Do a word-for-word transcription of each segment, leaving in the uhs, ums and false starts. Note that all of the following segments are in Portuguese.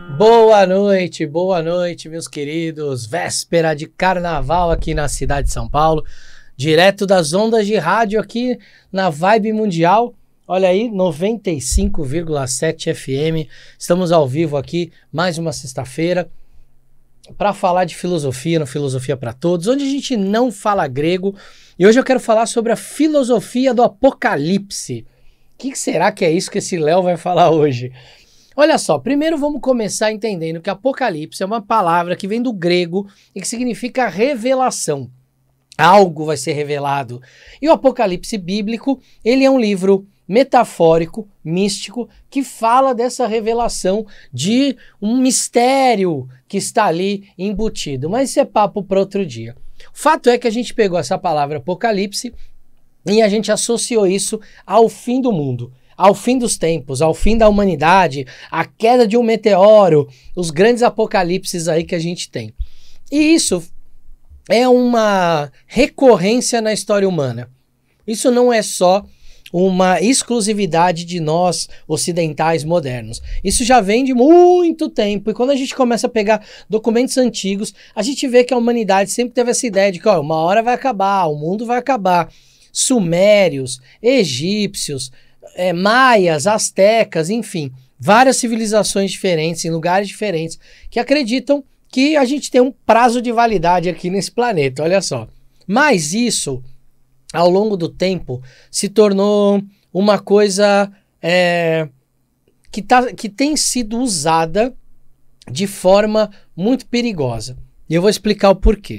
Boa noite, boa noite, meus queridos. Véspera de carnaval aqui na cidade de São Paulo, direto das ondas de rádio aqui na Vibe Mundial. Olha aí, noventa e cinco vírgula sete F M. Estamos ao vivo aqui, mais uma sexta-feira, para falar de filosofia, no Filosofia para Todos, onde a gente não fala grego. E hoje eu quero falar sobre a filosofia do Apocalipse. O que será que é isso que esse Léo vai falar hoje? Olha só, primeiro vamos começar entendendo que Apocalipse é uma palavra que vem do grego e que significa revelação. Algo vai ser revelado. E o Apocalipse bíblico, ele é um livro metafórico, místico, que fala dessa revelação de um mistério que está ali embutido. Mas isso é papo para outro dia. O fato é que a gente pegou essa palavra Apocalipse e a gente associou isso ao fim do mundo, ao fim dos tempos, ao fim da humanidade, a queda de um meteoro, os grandes apocalipses aí que a gente tem. E isso é uma recorrência na história humana. Isso não é só uma exclusividade de nós ocidentais modernos. Isso já vem de muito tempo, e quando a gente começa a pegar documentos antigos, a gente vê que a humanidade sempre teve essa ideia de que ó, uma hora vai acabar, o mundo vai acabar. Sumérios, egípcios, É, maias, astecas, enfim, várias civilizações diferentes, em lugares diferentes, que acreditam que a gente tem um prazo de validade aqui nesse planeta, olha só. Mas isso, ao longo do tempo, se tornou uma coisa é, que, tá, que tem sido usada de forma muito perigosa. E eu vou explicar o porquê.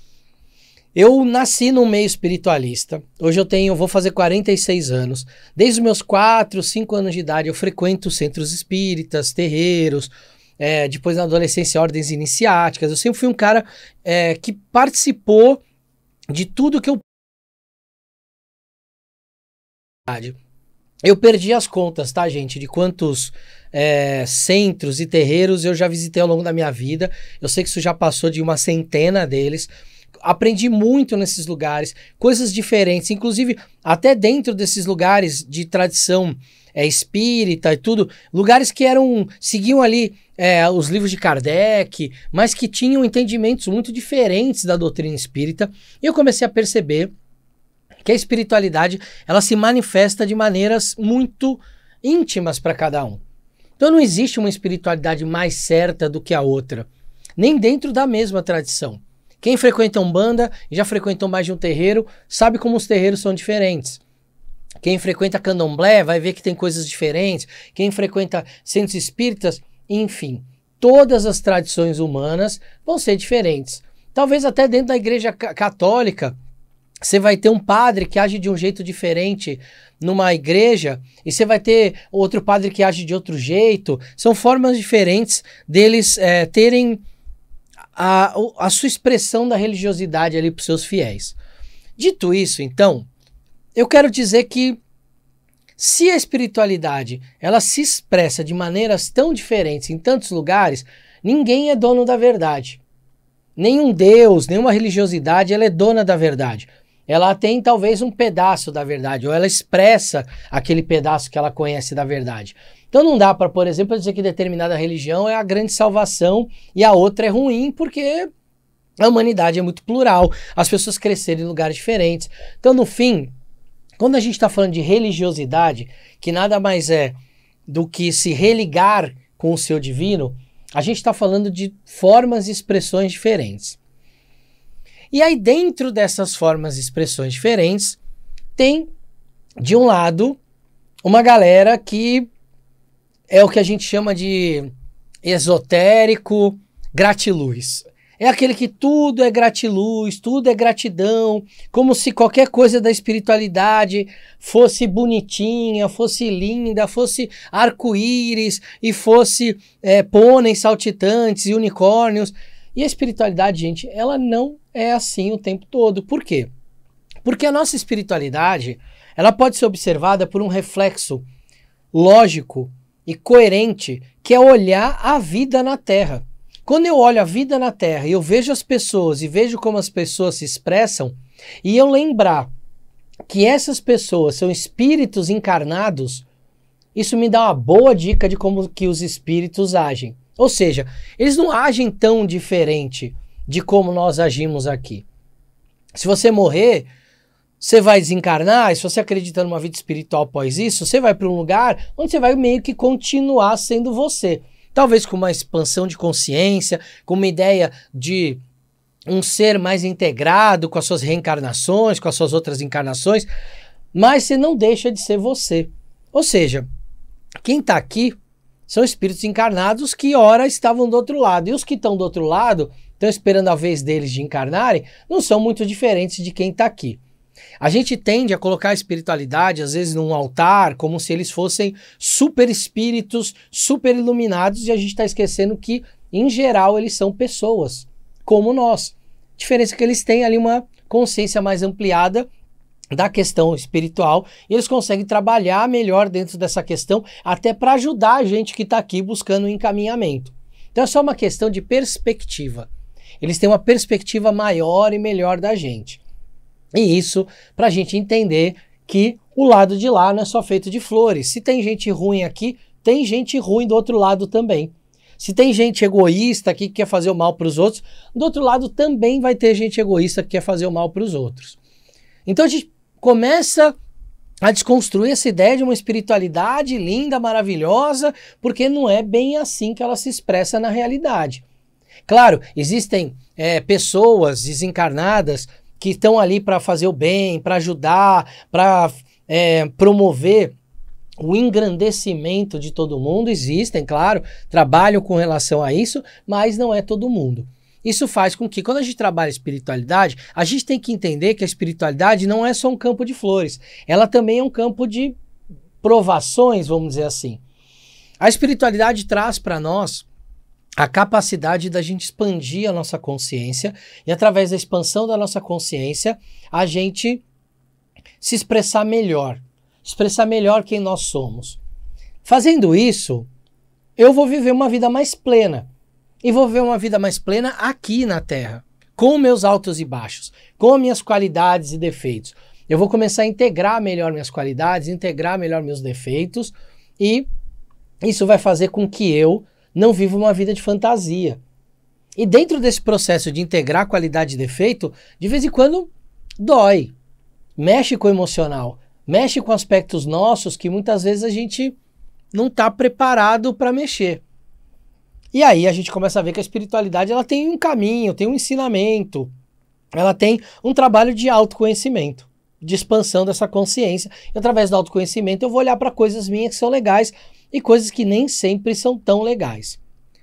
Eu nasci num meio espiritualista, hoje eu tenho, vou fazer quarenta e seis anos, desde os meus quatro, cinco anos de idade eu frequento centros espíritas, terreiros, é, depois na adolescência ordens iniciáticas, eu sempre fui um cara é, que participou de tudo que eu... Eu perdi as contas, tá, gente, de quantos é, centros e terreiros eu já visitei ao longo da minha vida, eu sei que isso já passou de uma centena deles. Aprendi muito nesses lugares, coisas diferentes, inclusive até dentro desses lugares de tradição é, espírita e tudo, lugares que eram, seguiam ali é, os livros de Kardec, mas que tinham entendimentos muito diferentes da doutrina espírita, e eu comecei a perceber que a espiritualidade, ela se manifesta de maneiras muito íntimas para cada um. Então não existe uma espiritualidade mais certa do que a outra, nem dentro da mesma tradição. Quem frequenta Umbanda e já frequentou mais de um terreiro, sabe como os terreiros são diferentes. Quem frequenta Candomblé vai ver que tem coisas diferentes. Quem frequenta centros espíritas, enfim, todas as tradições humanas vão ser diferentes. Talvez até dentro da igreja católica, você vai ter um padre que age de um jeito diferente numa igreja e você vai ter outro padre que age de outro jeito. São formas diferentes deles é, terem... A, a sua expressão da religiosidade ali para os seus fiéis. Dito isso, então, eu quero dizer que se a espiritualidade ela se expressa de maneiras tão diferentes em tantos lugares, ninguém é dono da verdade. Nenhum Deus, nenhuma religiosidade, ela é dona da verdade. Ela tem talvez um pedaço da verdade, ou ela expressa aquele pedaço que ela conhece da verdade. Então não dá para, por exemplo, dizer que determinada religião é a grande salvação e a outra é ruim, porque a humanidade é muito plural, as pessoas cresceram em lugares diferentes. Então, no fim, quando a gente está falando de religiosidade, que nada mais é do que se religar com o seu divino, a gente está falando de formas e expressões diferentes. E aí, dentro dessas formas e expressões diferentes, tem, de um lado, uma galera que é o que a gente chama de esotérico gratiluz. É aquele que tudo é gratiluz, tudo é gratidão, como se qualquer coisa da espiritualidade fosse bonitinha, fosse linda, fosse arco-íris e fosse é, pôneis saltitantes e unicórnios. E a espiritualidade, gente, ela não é assim o tempo todo. Por quê? Porque a nossa espiritualidade, ela pode ser observada por um reflexo lógico e coerente, que é olhar a vida na Terra. Quando eu olho a vida na Terra e eu vejo as pessoas e vejo como as pessoas se expressam, e eu lembrar que essas pessoas são espíritos encarnados, isso me dá uma boa dica de como que os espíritos agem. Ou seja, eles não agem tão diferente de como nós agimos aqui. Se você morrer, você vai desencarnar, e se você acredita numa vida espiritual após isso, você vai para um lugar onde você vai meio que continuar sendo você. Talvez com uma expansão de consciência, com uma ideia de um ser mais integrado com as suas reencarnações, com as suas outras encarnações, mas você não deixa de ser você. Ou seja, quem está aqui são espíritos encarnados que ora estavam do outro lado, e os que estão do outro lado, estão esperando a vez deles de encarnarem, não são muito diferentes de quem está aqui. A gente tende a colocar a espiritualidade, às vezes, num altar, como se eles fossem super espíritos, super iluminados, e a gente está esquecendo que, em geral, eles são pessoas, como nós. A diferença é que eles têm ali uma consciência mais ampliada da questão espiritual, e eles conseguem trabalhar melhor dentro dessa questão, até para ajudar a gente que está aqui buscando um encaminhamento. Então é só uma questão de perspectiva. Eles têm uma perspectiva maior e melhor da gente. E isso para a gente entender que o lado de lá não é só feito de flores. Se tem gente ruim aqui, tem gente ruim do outro lado também. Se tem gente egoísta aqui que quer fazer o mal para os outros, do outro lado também vai ter gente egoísta que quer fazer o mal para os outros. Então a gente começa a desconstruir essa ideia de uma espiritualidade linda, maravilhosa, porque não é bem assim que ela se expressa na realidade. Claro, existem é, pessoas desencarnadas que estão ali para fazer o bem, para ajudar, para é, promover o engrandecimento de todo mundo. Existem, claro, trabalham com relação a isso, mas não é todo mundo. Isso faz com que, quando a gente trabalha espiritualidade, a gente tem que entender que a espiritualidade não é só um campo de flores, ela também é um campo de provações, vamos dizer assim. A espiritualidade traz para nós a capacidade da gente expandir a nossa consciência, e através da expansão da nossa consciência, a gente se expressar melhor, expressar melhor quem nós somos. Fazendo isso, eu vou viver uma vida mais plena, e vou viver uma vida mais plena aqui na Terra, com meus altos e baixos, com minhas qualidades e defeitos. Eu vou começar a integrar melhor minhas qualidades, integrar melhor meus defeitos, e isso vai fazer com que eu não viva uma vida de fantasia. E dentro desse processo de integrar qualidade e defeito, de vez em quando dói, mexe com o emocional, mexe com aspectos nossos que muitas vezes a gente não está preparado para mexer. E aí a gente começa a ver que a espiritualidade ela tem um caminho, tem um ensinamento, ela tem um trabalho de autoconhecimento, de expansão dessa consciência. E através do autoconhecimento eu vou olhar para coisas minhas que são legais e coisas que nem sempre são tão legais.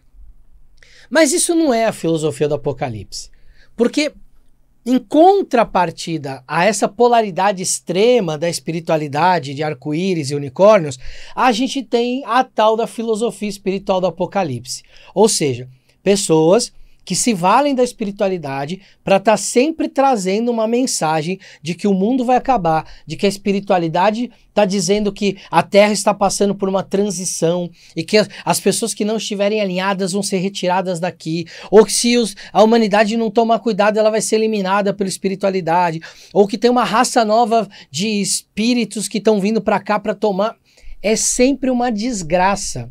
Mas isso não é a filosofia do Apocalipse, porque em contrapartida a essa polaridade extrema da espiritualidade de arco-íris e unicórnios, a gente tem a tal da filosofia espiritual do Apocalipse. Ou seja, pessoas que se valem da espiritualidade para estar tá sempre trazendo uma mensagem de que o mundo vai acabar, de que a espiritualidade está dizendo que a Terra está passando por uma transição e que as pessoas que não estiverem alinhadas vão ser retiradas daqui, ou que se os, a humanidade não tomar cuidado ela vai ser eliminada pela espiritualidade, ou que tem uma raça nova de espíritos que estão vindo para cá para tomar. É sempre uma desgraça.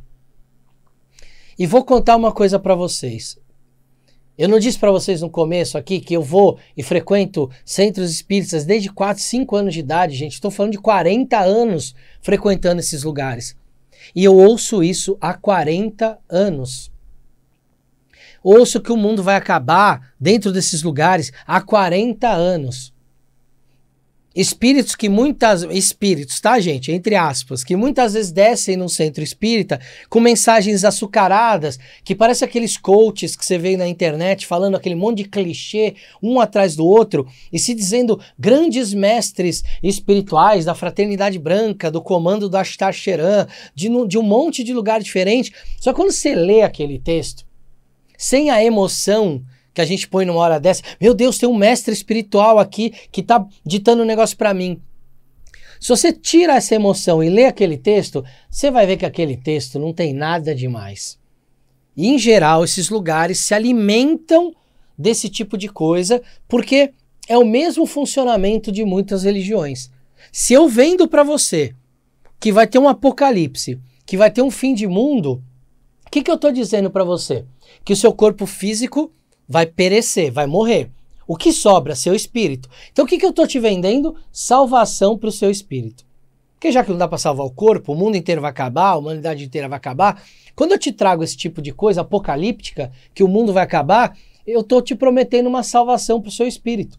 E vou contar uma coisa para vocês. Eu não disse para vocês no começo aqui que eu vou e frequento centros espíritas desde quatro, cinco anos de idade, gente. Estou falando de quarenta anos frequentando esses lugares. E eu ouço isso há quarenta anos. Ouço que o mundo vai acabar dentro desses lugares há quarenta anos. Espíritos que muitas... Espíritos, tá, gente? Entre aspas. Que muitas vezes descem num centro espírita com mensagens açucaradas, que parece aqueles coaches que você vê na internet falando aquele monte de clichê, um atrás do outro, e se dizendo grandes mestres espirituais da Fraternidade Branca, do comando do Ashtar Sheran, de, de um monte de lugar diferente. Só que quando você lê aquele texto, sem a emoção que a gente põe numa hora dessa, meu Deus, tem um mestre espiritual aqui que tá ditando um negócio para mim. Se você tira essa emoção e lê aquele texto, você vai ver que aquele texto não tem nada demais. E, em geral, esses lugares se alimentam desse tipo de coisa, porque é o mesmo funcionamento de muitas religiões. Se eu vendo para você que vai ter um apocalipse, que vai ter um fim de mundo, que, que eu estou dizendo para você? Que o seu corpo físico vai perecer, vai morrer. O que sobra? Seu espírito. Então o que, que eu estou te vendendo? Salvação para o seu espírito. Porque já que não dá para salvar o corpo, o mundo inteiro vai acabar, a humanidade inteira vai acabar. Quando eu te trago esse tipo de coisa apocalíptica, que o mundo vai acabar, eu estou te prometendo uma salvação para o seu espírito.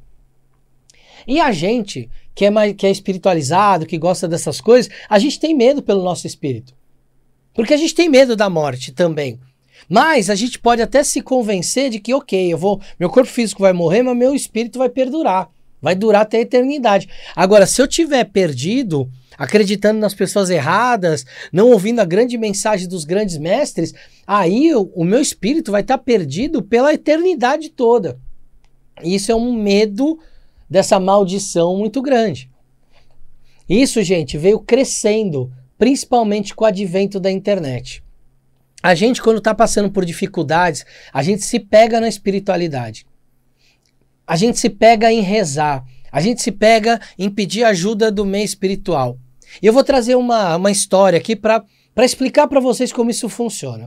E a gente, que é, mais, que é espiritualizado, que gosta dessas coisas, a gente tem medo pelo nosso espírito. Porque a gente tem medo da morte também. Mas a gente pode até se convencer de que, ok, eu vou, meu corpo físico vai morrer, mas meu espírito vai perdurar. Vai durar até a eternidade. Agora, se eu tiver perdido, acreditando nas pessoas erradas, não ouvindo a grande mensagem dos grandes mestres, aí eu, o meu espírito vai estar perdido pela eternidade toda. E isso é um medo dessa maldição muito grande. Isso, gente, veio crescendo, principalmente com o advento da internet. A gente, quando está passando por dificuldades, a gente se pega na espiritualidade. A gente se pega em rezar. A gente se pega em pedir ajuda do meio espiritual. E eu vou trazer uma, uma história aqui para explicar para vocês como isso funciona.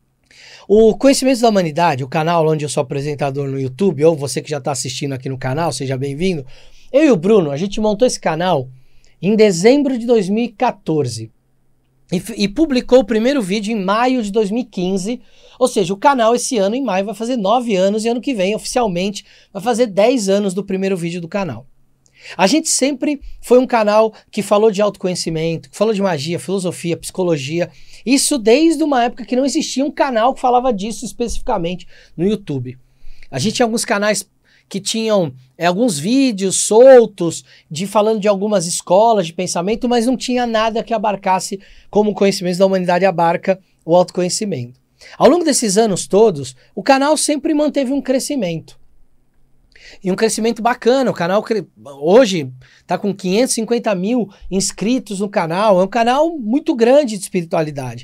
O Conhecimentos da Humanidade, o canal onde eu sou apresentador no YouTube, ou você que já está assistindo aqui no canal, seja bem-vindo. Eu e o Bruno, a gente montou esse canal em dezembro de dois mil e quatorze. E, e publicou o primeiro vídeo em maio de dois mil e quinze, ou seja, o canal esse ano em maio vai fazer nove anos e ano que vem, oficialmente, vai fazer dez anos do primeiro vídeo do canal. A gente sempre foi um canal que falou de autoconhecimento, que falou de magia, filosofia, psicologia, isso desde uma época que não existia um canal que falava disso especificamente no YouTube. A gente tinha alguns canais que tinham é, alguns vídeos soltos de falando de algumas escolas de pensamento, mas não tinha nada que abarcasse como o Conhecimentos da Humanidade abarca o autoconhecimento. Ao longo desses anos todos, o canal sempre manteve um crescimento. E um crescimento bacana. O canal hoje está com quinhentos e cinquenta mil inscritos no canal. É um canal muito grande de espiritualidade.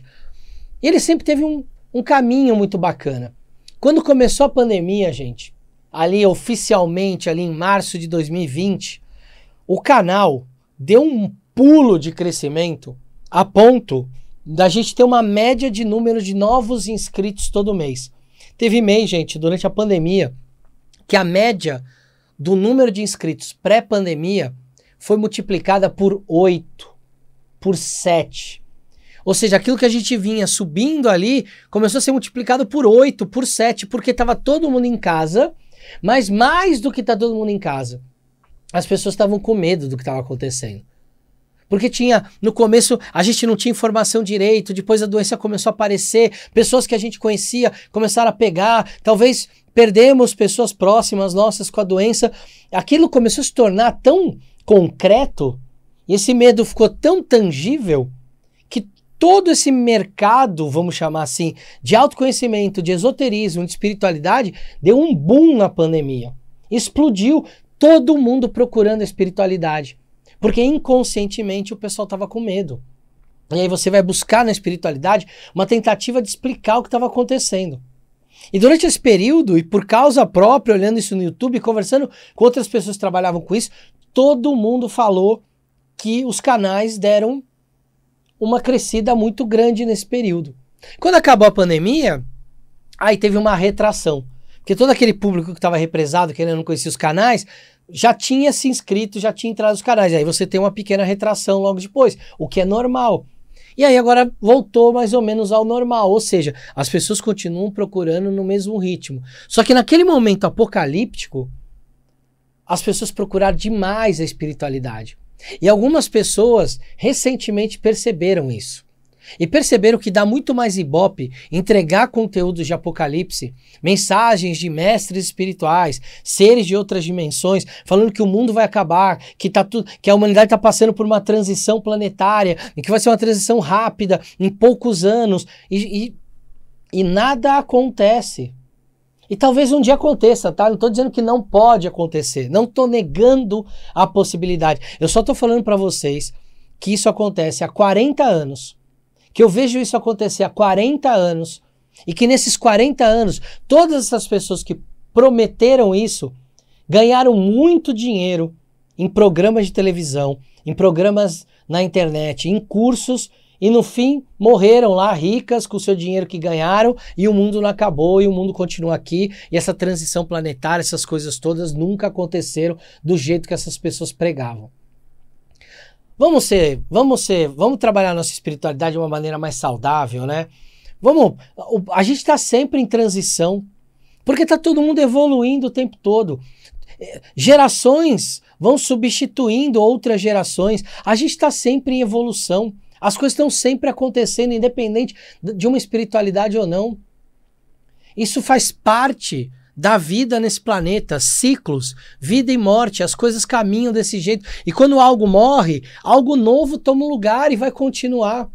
E ele sempre teve um, um caminho muito bacana. Quando começou a pandemia, gente, ali oficialmente, ali em março de dois mil e vinte, o canal deu um pulo de crescimento a ponto da gente ter uma média de número de novos inscritos todo mês. Teve mês, gente, durante a pandemia, que a média do número de inscritos pré-pandemia foi multiplicada por oito, por sete. Ou seja, aquilo que a gente vinha subindo ali começou a ser multiplicado por oito, por sete, porque estava todo mundo em casa. Mas mais do que tá todo mundo em casa, as pessoas estavam com medo do que estava acontecendo. Porque tinha, no começo, a gente não tinha informação direito, depois a doença começou a aparecer, pessoas que a gente conhecia começaram a pegar, talvez perdemos pessoas próximas nossas com a doença. Aquilo começou a se tornar tão concreto, e esse medo ficou tão tangível, que todo esse mercado, vamos chamar assim, de autoconhecimento, de esoterismo, de espiritualidade, deu um boom na pandemia. Explodiu, todo mundo procurando a espiritualidade. Porque inconscientemente o pessoal estava com medo. E aí você vai buscar na espiritualidade uma tentativa de explicar o que estava acontecendo. E durante esse período, e por causa própria, olhando isso no YouTube, conversando com outras pessoas que trabalhavam com isso, todo mundo falou que os canais deram uma crescida muito grande nesse período. Quando acabou a pandemia, aí teve uma retração. Porque todo aquele público que estava represado, que ainda não conhecia os canais, já tinha se inscrito, já tinha entrado nos canais. Aí você tem uma pequena retração logo depois, o que é normal. E aí agora voltou mais ou menos ao normal, ou seja, as pessoas continuam procurando no mesmo ritmo. Só que naquele momento apocalíptico, as pessoas procuraram demais a espiritualidade. E algumas pessoas recentemente perceberam isso. E perceberam que dá muito mais ibope entregar conteúdos de apocalipse, mensagens de mestres espirituais, seres de outras dimensões, falando que o mundo vai acabar, que, tá tu, que a humanidade está passando por uma transição planetária, e que vai ser uma transição rápida, em poucos anos, e, e, e nada acontece. E talvez um dia aconteça, tá? Não estou dizendo que não pode acontecer, não estou negando a possibilidade. Eu só estou falando para vocês que isso acontece há quarenta anos. Que eu vejo isso acontecer há quarenta anos, e que nesses quarenta anos, todas essas pessoas que prometeram isso, ganharam muito dinheiro em programas de televisão, em programas na internet, em cursos, e no fim morreram lá ricas com o seu dinheiro que ganharam e o mundo não acabou e o mundo continua aqui e essa transição planetária, essas coisas todas nunca aconteceram do jeito que essas pessoas pregavam. Vamos ser, vamos ser, vamos trabalhar a nossa espiritualidade de uma maneira mais saudável, né? Vamos, a gente está sempre em transição, porque está todo mundo evoluindo o tempo todo. Gerações vão substituindo outras gerações, a gente está sempre em evolução. As coisas estão sempre acontecendo, independente de uma espiritualidade ou não. Isso faz parte da vida nesse planeta, ciclos, vida e morte, as coisas caminham desse jeito. E quando algo morre, algo novo toma um lugar e vai continuar.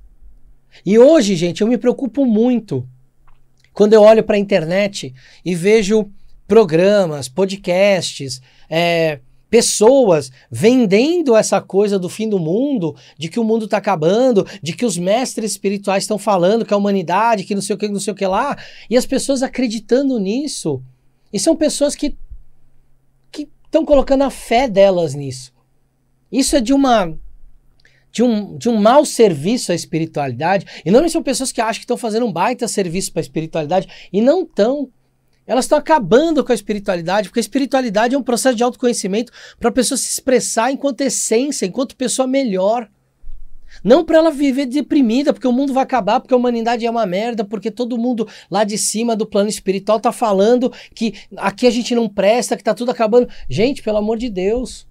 E hoje, gente, eu me preocupo muito quando eu olho para a internet e vejo programas, podcasts, é, pessoas vendendo essa coisa do fim do mundo, de que o mundo está acabando, de que os mestres espirituais estão falando que a humanidade, que não sei o que, não sei o que lá, e as pessoas acreditando nisso. E são pessoas que que estão colocando a fé delas nisso. Isso é de uma de um, de um mau serviço à espiritualidade, e não são pessoas que acham que estão fazendo um baita serviço para a espiritualidade, e não estão. Elas estão acabando com a espiritualidade, porque a espiritualidade é um processo de autoconhecimento para a pessoa se expressar enquanto essência, enquanto pessoa melhor. Não para ela viver deprimida, porque o mundo vai acabar, porque a humanidade é uma merda, porque todo mundo lá de cima do plano espiritual tá falando que aqui a gente não presta, que tá tudo acabando. Gente, pelo amor de Deus,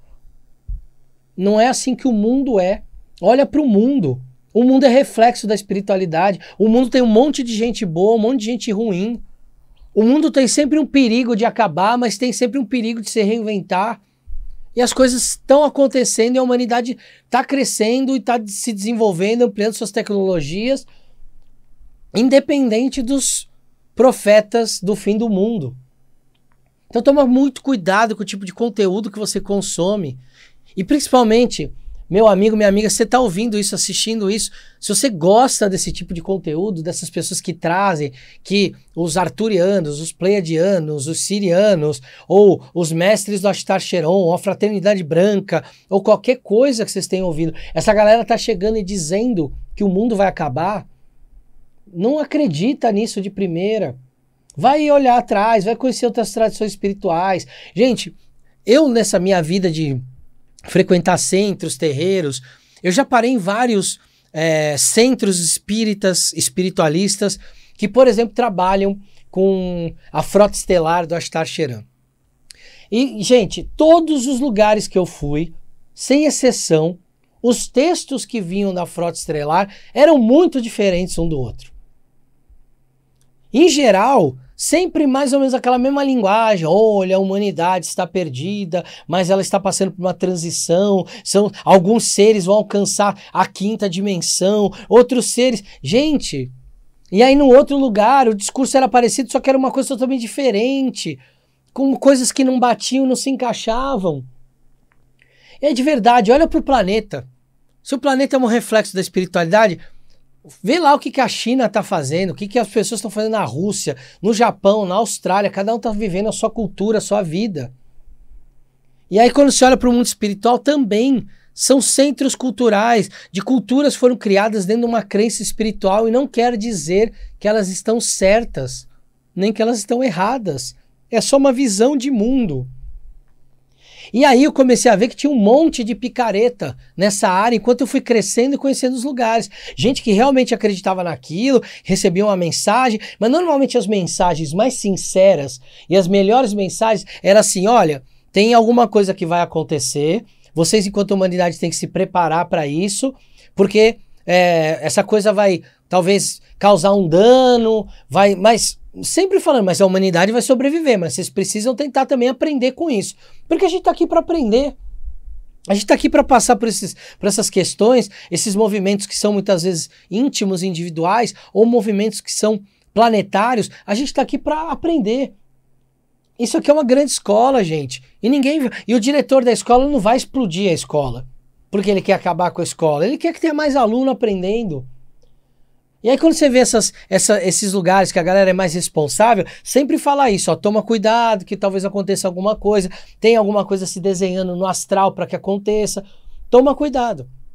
não é assim que o mundo é. Olha para o mundo. O mundo é reflexo da espiritualidade. O mundo tem um monte de gente boa, um monte de gente ruim. O mundo tem sempre um perigo de acabar, mas tem sempre um perigo de se reinventar. E as coisas estão acontecendo e a humanidade está crescendo e está se desenvolvendo, ampliando suas tecnologias, independente dos profetas do fim do mundo. Então toma muito cuidado com o tipo de conteúdo que você consome. E principalmente, meu amigo, minha amiga, você está ouvindo isso, assistindo isso, se você gosta desse tipo de conteúdo, dessas pessoas que trazem, que os arturianos, os pleiadianos, os sirianos, ou os mestres do Ashtar Sheron, ou a Fraternidade Branca, ou qualquer coisa que vocês tenham ouvido, essa galera está chegando e dizendo que o mundo vai acabar, não acredita nisso de primeira. Vai olhar atrás, vai conhecer outras tradições espirituais. Gente, eu nessa minha vida de frequentar centros, terreiros, eu já parei em vários é, centros espíritas, espiritualistas, que, por exemplo, trabalham com a frota estelar do Ashtar Sheran. E, gente, todos os lugares que eu fui, sem exceção, os textos que vinham da frota estelar eram muito diferentes um do outro. Em geral, sempre mais ou menos aquela mesma linguagem. Olha, a humanidade está perdida, mas ela está passando por uma transição. São, alguns seres vão alcançar a quinta dimensão, outros seres... Gente, e aí no outro lugar o discurso era parecido, só que era uma coisa totalmente diferente, com coisas que não batiam, não se encaixavam. E é de verdade, olha para o planeta. Se o planeta é um reflexo da espiritualidade... Vê lá o que, que a China está fazendo, o que, que as pessoas estão fazendo na Rússia, no Japão, na Austrália, cada um está vivendo a sua cultura, a sua vida. E aí quando você olha para o mundo espiritual também, são centros culturais, de culturas foram criadas dentro de uma crença espiritual e não quer dizer que elas estão certas, nem que elas estão erradas. É só uma visão de mundo. E aí eu comecei a ver que tinha um monte de picareta nessa área, enquanto eu fui crescendo e conhecendo os lugares. Gente que realmente acreditava naquilo, recebia uma mensagem, mas normalmente as mensagens mais sinceras e as melhores mensagens eram assim, olha, tem alguma coisa que vai acontecer, vocês enquanto humanidade têm que se preparar para isso, porque é, essa coisa vai talvez causar um dano, vai, mas... Sempre falando, mas a humanidade vai sobreviver, mas vocês precisam tentar também aprender com isso. Porque a gente está aqui para aprender. A gente está aqui para passar por, esses, por essas questões, esses movimentos que são muitas vezes íntimos, individuais, ou movimentos que são planetários. A gente está aqui para aprender. Isso aqui é uma grande escola, gente. E ninguém, e o diretor da escola não vai explodir a escola, porque ele quer acabar com a escola. Ele quer que tenha mais aluno aprendendo. E aí quando você vê essas, essa, esses lugares que a galera é mais responsável, sempre fala isso, ó, toma cuidado que talvez aconteça alguma coisa, tem alguma coisa se desenhando no astral para que aconteça, toma cuidado.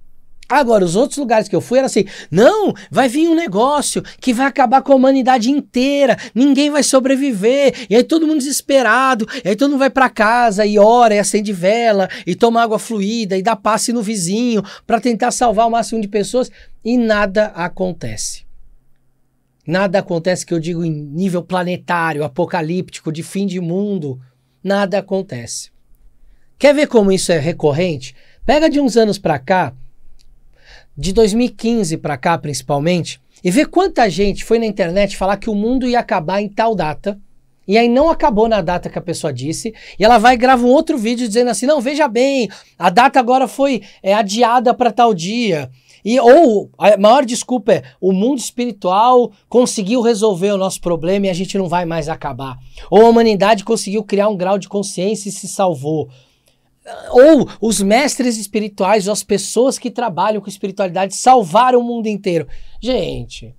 Agora, os outros lugares que eu fui era assim, não, vai vir um negócio que vai acabar com a humanidade inteira, ninguém vai sobreviver, e aí todo mundo desesperado, e aí todo mundo vai pra casa e ora, e acende vela, e toma água fluida, e dá passe no vizinho, pra tentar salvar o máximo de pessoas, e nada acontece. Nada acontece, que eu digo em nível planetário, apocalíptico, de fim de mundo, nada acontece. Quer ver como isso é recorrente? Pega de uns anos pra cá, de dois mil e quinze para cá principalmente, e ver quanta gente foi na internet falar que o mundo ia acabar em tal data, e aí não acabou na data que a pessoa disse, e ela vai e grava um outro vídeo dizendo assim, não, veja bem, a data agora foi é, adiada para tal dia, e, ou a maior desculpa é, o mundo espiritual conseguiu resolver o nosso problema e a gente não vai mais acabar, ou a humanidade conseguiu criar um grau de consciência e se salvou. Ou os mestres espirituais, ou as pessoas que trabalham com espiritualidade salvaram o mundo inteiro. Gente,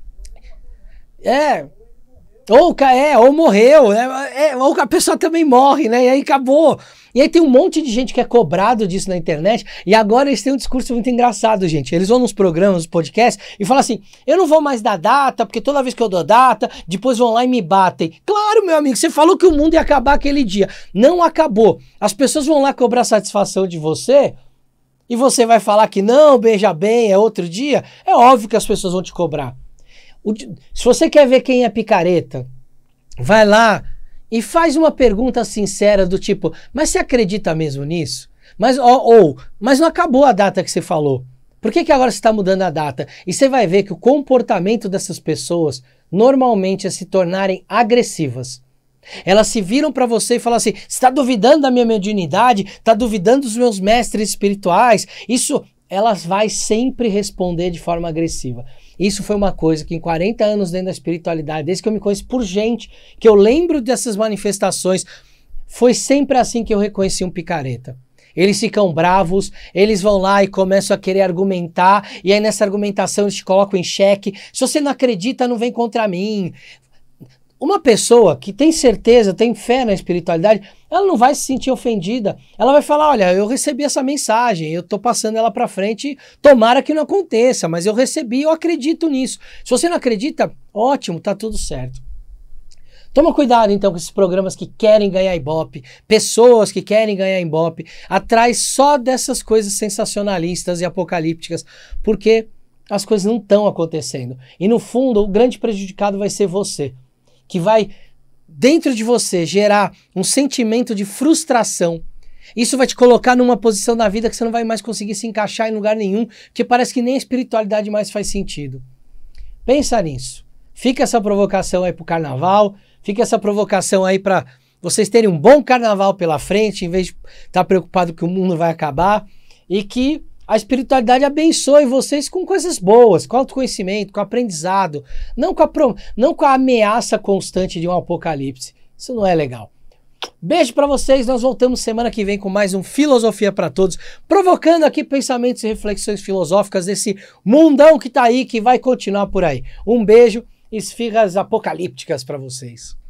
é, ou, é, ou morreu, é, é, ou a pessoa também morre, né? E aí acabou. E aí tem um monte de gente que é cobrado disso na internet, e agora eles têm um discurso muito engraçado, gente. Eles vão nos programas, nos podcasts, e falam assim, eu não vou mais dar data, porque toda vez que eu dou data, depois vão lá e me batem. Claro, meu amigo, você falou que o mundo ia acabar aquele dia. Não acabou. As pessoas vão lá cobrar satisfação de você, e você vai falar que não, beija bem, é outro dia. É óbvio que as pessoas vão te cobrar. O, se você quer ver quem é picareta, vai lá e faz uma pergunta sincera do tipo, mas você acredita mesmo nisso? Mas, ou, ou mas não acabou a data que você falou. Por que que agora você está mudando a data? E você vai ver que o comportamento dessas pessoas normalmente é se tornarem agressivas. Elas se viram para você e falam assim, você está duvidando da minha mediunidade? Está duvidando dos meus mestres espirituais? Isso, elas vai sempre responder de forma agressiva. Isso foi uma coisa que em quarenta anos dentro da espiritualidade, desde que eu me conheço por gente, que eu lembro dessas manifestações, foi sempre assim que eu reconheci um picareta. Eles ficam bravos, eles vão lá e começam a querer argumentar, e aí nessa argumentação eles te colocam em xeque. Se você não acredita, não vem contra mim. Uma pessoa que tem certeza, tem fé na espiritualidade, ela não vai se sentir ofendida. Ela vai falar, olha, eu recebi essa mensagem, eu tô passando ela para frente, tomara que não aconteça, mas eu recebi, eu acredito nisso. Se você não acredita, ótimo, tá tudo certo. Toma cuidado então com esses programas que querem ganhar Ibope, pessoas que querem ganhar Ibope, atrás só dessas coisas sensacionalistas e apocalípticas, porque as coisas não estão acontecendo. E no fundo, o grande prejudicado vai ser você, que vai, dentro de você, gerar um sentimento de frustração. Isso vai te colocar numa posição na vida que você não vai mais conseguir se encaixar em lugar nenhum, porque parece que nem a espiritualidade mais faz sentido. Pensa nisso. Fica essa provocação aí pro carnaval, fica essa provocação aí para vocês terem um bom carnaval pela frente, em vez de estar preocupado que o mundo vai acabar, e que a espiritualidade abençoe vocês com coisas boas, com autoconhecimento, com aprendizado, não com, a, não com a ameaça constante de um apocalipse. Isso não é legal. Beijo pra vocês, nós voltamos semana que vem com mais um Filosofia para Todos, provocando aqui pensamentos e reflexões filosóficas desse mundão que tá aí, que vai continuar por aí. Um beijo e esfirras apocalípticas pra vocês.